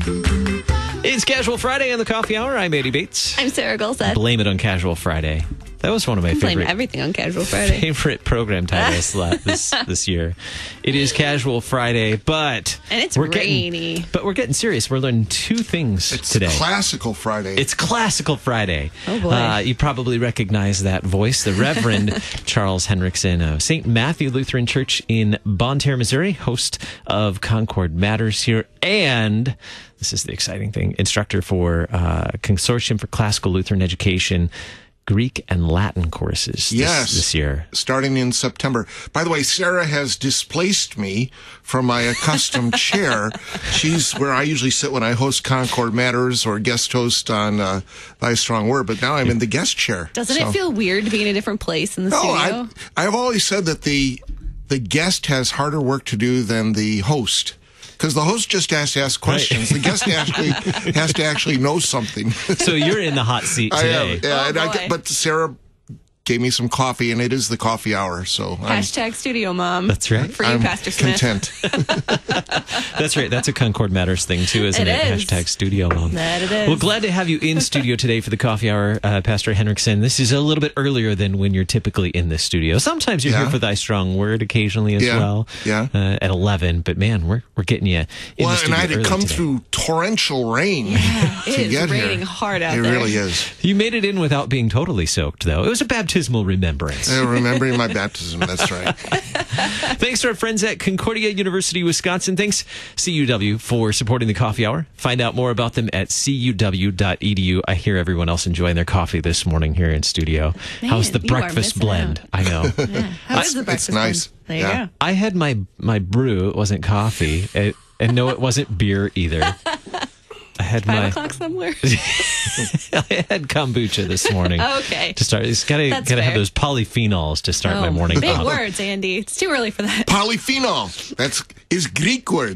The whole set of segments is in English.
It's Casual Friday on the Coffee Hour. I'm Eddie Bates. I'm Sarah Golseth. Blame it on Casual Friday. That was one of my Blame everything on Casual Friday. favorite program titles this year. It is Casual Friday, but and it's rainy. But we're getting serious. We're learning two things today. It's Classical Friday. It's Classical Friday. Oh boy! You probably recognize that voice, the Reverend Charles Henriksen of St. Matthew Lutheran Church in Bonne Terre, Missouri, host of Concord Matters here, and this is the exciting thing, instructor for Consortium for Classical Lutheran Education. Greek and Latin courses this year. Starting in September. By the way, Sarah has displaced me from my accustomed chair. She's where I usually sit when I host Concord Matters or guest host on Thy Strong Word, but now I'm in the guest chair. Doesn't it feel weird to be in a different place in the studio? I've always said that the guest has harder work to do than the host. Because the host just has to ask questions. Right. The guest has to actually know something. So you're in the hot seat today. I am. Yeah, but Sarah gave me some coffee, and it is the coffee hour. So Hashtag Studio Mom. That's right. For you, Pastor Smith. Content. That's right. That's a Concord Matters thing, too, isn't it? Hashtag Studio Mom. That it is. Well, glad to have you in studio today for the coffee hour, Pastor Henriksen. This is a little bit earlier than when you're typically in this studio. Sometimes you're here for Thy Strong Word occasionally as well. Yeah. At 11. But, man, we're getting you in the studio and I had to come today. Through torrential rain to it get is raining here. hard out there. It really is. You made it in without being totally soaked, though. It was a baptismal remembrance. Remembering my baptism, that's right. Thanks to our friends at Concordia University, Wisconsin. Thanks, CUW, for supporting the coffee hour. Find out more about them at cuw.edu. I hear everyone else enjoying their coffee this morning here in studio. Man, how's the breakfast blend? Out. I know. Yeah. How is the breakfast It's nice. blend? There you go. I had my brew. It wasn't coffee. And no, it wasn't beer either. I had 5 o'clock somewhere. I had kombucha this morning. Okay. To start, it's gotta have those polyphenols to start my morning. Big coffee. words, Andy. It's too early for that. Polyphenol. That's his Greek word.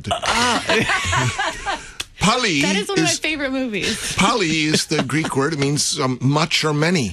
Poly. That is one of my favorite movies. Poly is the Greek word. It means much or many.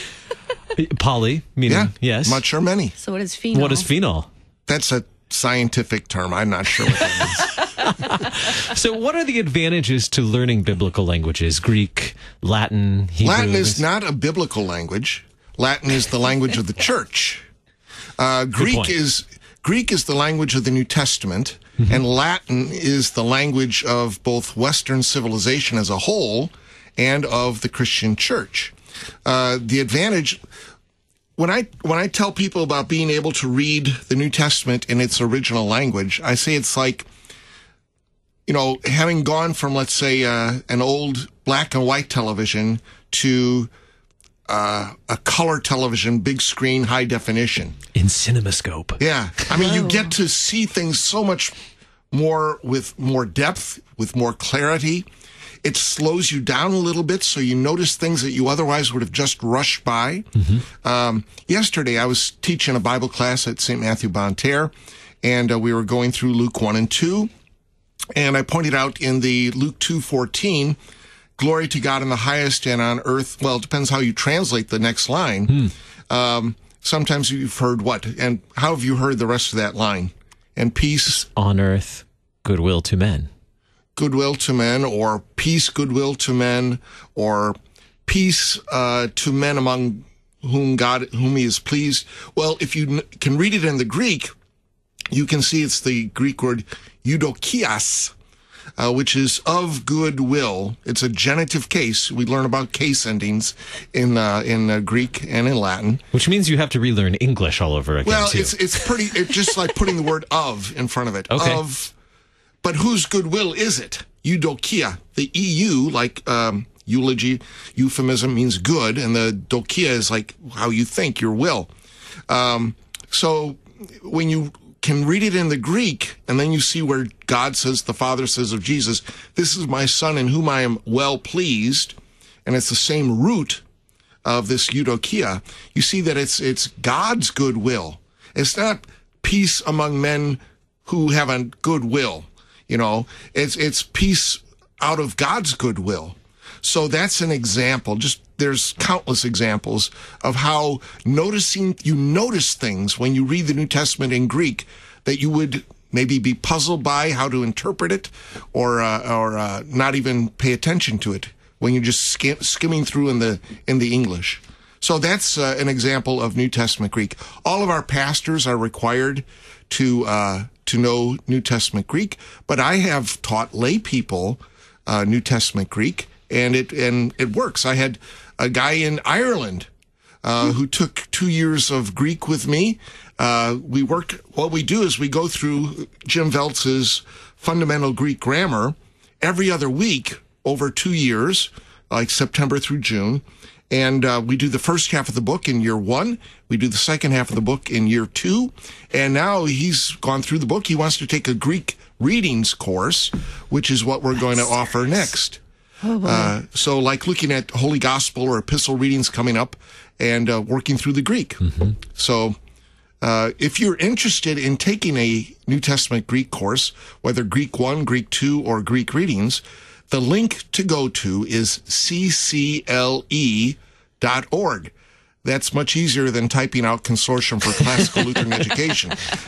Poly, meaning yes. Much or many. So what is phenol? What is phenol? That's a scientific term. I'm not sure what that means. So what are the advantages to learning biblical languages? Greek, Latin, Hebrew? Latin is not a biblical language. Latin is the language of the church. Greek is the language of the New Testament, and Latin is the language of both Western civilization as a whole and of the Christian church. The advantage, when I tell people about being able to read the New Testament in its original language, I say it's like, having gone from, let's say, an old black and white television to a color television, big screen, high definition. In CinemaScope. Yeah. I mean, you get to see things so much more with more depth, with more clarity. It slows you down a little bit, so you notice things that you otherwise would have just rushed by. Yesterday, I was teaching a Bible class at St. Matthew Bonne Terre, and we were going through Luke 1 and 2. And I pointed out in the Luke 2:14, glory to God in the highest and on earth. Well, it depends how you translate the next line. Sometimes you've heard what? And how have you heard the rest of that line? And peace on earth, goodwill to men. Goodwill to men, or peace, goodwill to men, or peace to men among whom he is pleased. Well, if you can read it in the Greek, you can see it's the Greek word eudokias, which is of goodwill. It's a genitive case. We learn about case endings in Greek and in Latin. Which means you have to relearn English all over again, well, too. it's just like putting the word of in front of it. Okay. But whose goodwill is it? Eudokia. The EU, like eulogy, euphemism means good, and the dokia is like how you think, your will. So when you can read it in the Greek, and then you see where God says, the Father says of Jesus, this is my Son in whom I am well pleased, and it's the same root of this eudokia, you see that it's God's goodwill. It's not peace among men who have a goodwill. It's peace out of God's goodwill. So that's an example. There's countless examples of how you notice things when you read the New Testament in Greek that you would maybe be puzzled by how to interpret it, or not even pay attention to it when you're just skimming through in the English. So that's an example of New Testament Greek. All of our pastors are required to know New Testament Greek, but I have taught lay people New Testament Greek, and it works. I had a guy in Ireland who took 2 years of Greek with me. What we do is we go through Jim Veltz's Fundamental Greek Grammar every other week over 2 years, like September through June. And we do the first half of the book in year 1. We do the second half of the book in year 2. And now he's gone through the book. He wants to take a Greek readings course, which is what we're going to offer next. Oh, so like looking at Holy Gospel or Epistle readings coming up and working through the Greek. Mm-hmm. So if you're interested in taking a New Testament Greek course, whether Greek 1, Greek 2, or Greek readings, the link to go to is ccle.org. That's much easier than typing out Consortium for Classical Lutheran Education.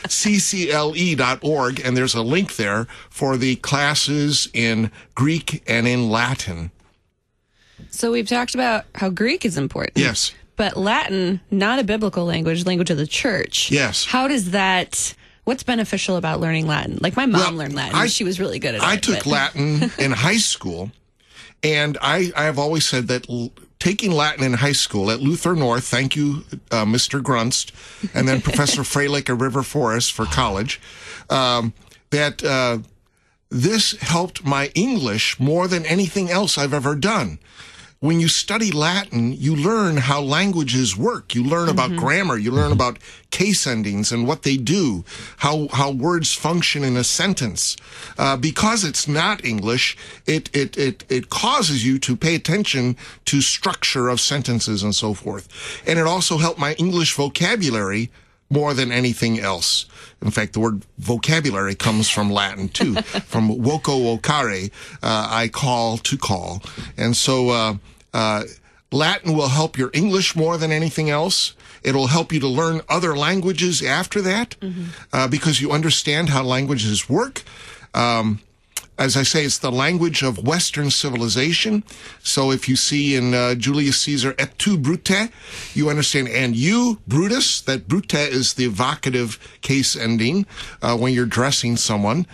ccle.org, and there's a link there for the classes in Greek and in Latin. So we've talked about how Greek is important. Yes. But Latin, not a biblical language of the church. Yes. How does that... What's beneficial about learning Latin? Like my mom learned Latin. She was really good at it. I took Latin in high school, and I have always said that taking Latin in high school at Luther North, thank you, Mr. Grunst, and then Professor Freilich at River Forest for college, that this helped my English more than anything else I've ever done. When you study Latin, you learn how languages work. You learn about grammar. You learn about case endings and what they do, how words function in a sentence. Because it's not English, it causes you to pay attention to structure of sentences and so forth. And it also helped my English vocabulary more than anything else. In fact, the word vocabulary comes from Latin too, from voco vocare, I call to call. And so Latin will help your English more than anything else. It'll help you to learn other languages after that, because you understand how languages work. As I say, it's the language of Western civilization. So if you see in Julius Caesar, et tu, Brute, you understand, and you, Brutus, that Brute is the evocative case ending when you're addressing someone.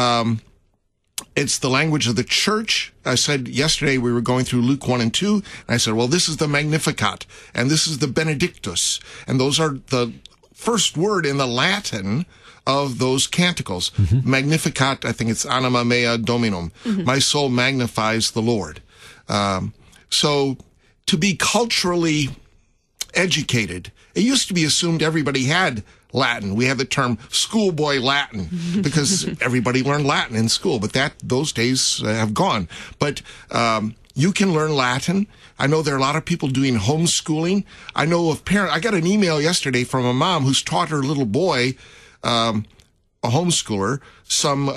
It's the language of the church. I said yesterday we were going through Luke 1 and 2, and I said, well, this is the Magnificat, and this is the Benedictus, and those are the first word in the Latin of those canticles. Magnificat, I think it's anima mea dominum. My soul magnifies the Lord. So to be culturally educated, it used to be assumed everybody had Latin. We have the term schoolboy Latin because everybody learned Latin in school, but those days have gone. But you can learn Latin. I know there are a lot of people doing homeschooling. I know of parents. I got an email yesterday from a mom who's taught her little boy, a homeschooler, some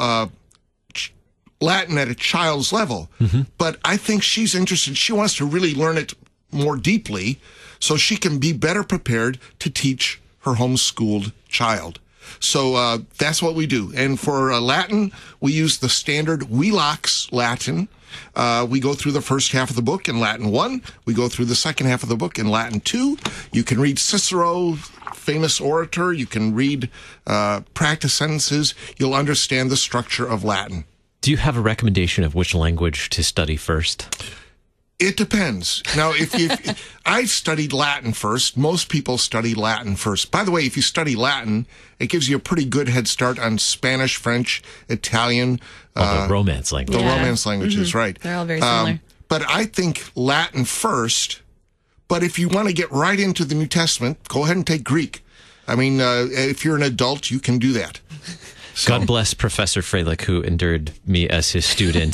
Latin at a child's level. But I think she's interested. She wants to really learn it more deeply so she can be better prepared to teach her homeschooled child. So that's what we do. And for Latin, we use the standard Wheelock's Latin. We go through the first half of the book in Latin 1. We go through the second half of the book in Latin 2. You can read Cicero, famous orator. You can read practice sentences. You'll understand the structure of Latin. Do you have a recommendation of which language to study first? It depends. Now, if I studied Latin first, most people study Latin first. By the way, if you study Latin, it gives you a pretty good head start on Spanish, French, Italian. The Romance language. The Romance languages, right. They're all very similar. But I think Latin first. But if you want to get right into the New Testament, go ahead and take Greek. I mean, if you're an adult, you can do that. So. God bless Professor Freilich, who endured me as his student.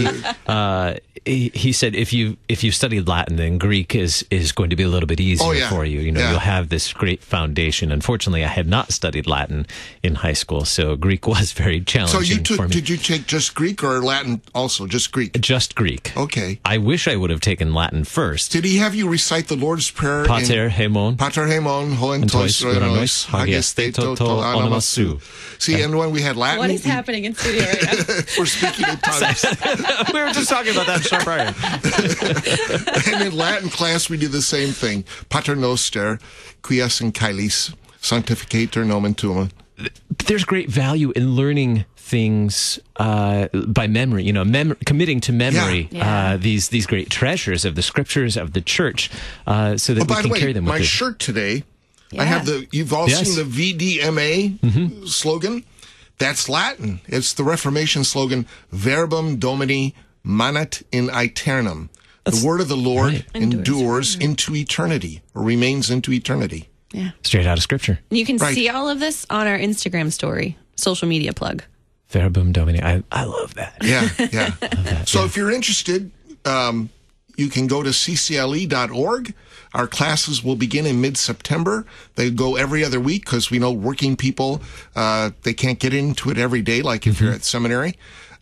He said if you studied Latin, then Greek is going to be a little bit easier for you. You'll have this great foundation. Unfortunately, I had not studied Latin in high school, so Greek was very challenging for me. Did you take just Greek or Latin also? Just Greek? Just Greek. Okay. I wish I would have taken Latin first. Did he have you recite the Lord's Prayer? Pater Hemon. Pater Hemon, hoen tois rois, hages theto to anamasu. See, and when we had Latin. What is happening in studio right now? We're speaking in tongues. We were just talking about that sharp iron. And in Latin class, we do the same thing. Pater noster, quies in caelis, sanctificator nomen tuum. There's great value in learning things by memory, committing to memory these great treasures of the scriptures of the church so that we can carry them with us. My shirt today, I have you've all seen the VDMA slogan? That's Latin. It's the Reformation slogan, Verbum Domini manat in aeternum. The word of the Lord endures into eternity, or remains into eternity. Yeah. Straight out of Scripture. You can see all of this on our Instagram story, social media plug. Verbum Domini. I love that. Yeah. So if you're interested, you can go to ccle.org. Our classes will begin in mid-September. They go every other week because we know working people, they can't get into it every day like if you're at seminary.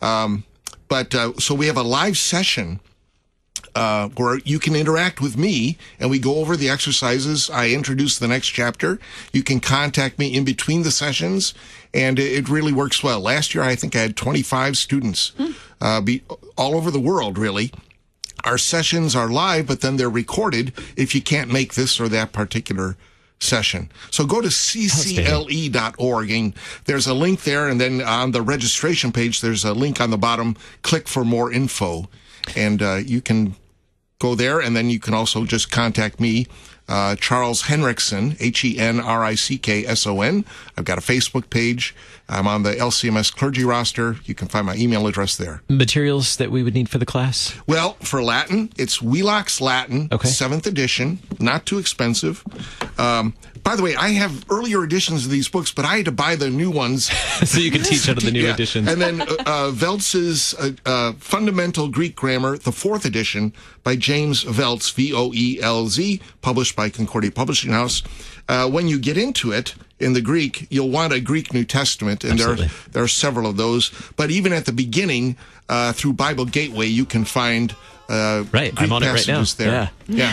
So we have a live session where you can interact with me and we go over the exercises. I introduce the next chapter. You can contact me in between the sessions, and it really works well. Last year, I think I had 25 students all over the world, really. Our sessions are live, but then they're recorded if you can't make this or that particular session. So go to ccle.org, and there's a link there, and then on the registration page, there's a link on the bottom. Click for more info, and you can go there, and then you can also just contact me, Charles Henriksen, HENRICKSON. I've got a Facebook page. I'm on the LCMS clergy roster. You can find my email address there. Materials that we would need for the class? Well, for Latin, it's Wheelock's Latin, 7th edition, not too expensive. By the way, I have earlier editions of these books, but I had to buy the new ones. So you can teach out of the new editions. And then Veltz's Fundamental Greek Grammar, the 4th edition, by James Veltz, Voelz, published by Concordia Publishing House. When you get into it, in the Greek, you'll want a Greek New Testament, and there are several of those. But even at the beginning, through Bible Gateway, you can find Greek I'm on it right now. There. Yeah.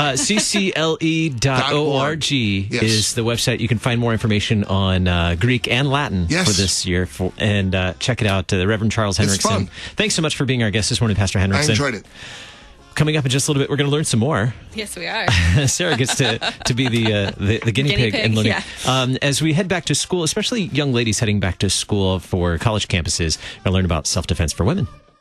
ccle.org is the website. You can find more information on Greek and Latin for this year. And check it out, the Reverend Charles Henriksen. Thanks so much for being our guest this morning, Pastor Henriksen. I enjoyed it. Coming up in just a little bit, we're going to learn some more. Yes, we are. Sarah gets to be the guinea pig and learning. As we head back to school, especially young ladies heading back to school for college campuses, we're going to learn about self-defense for women.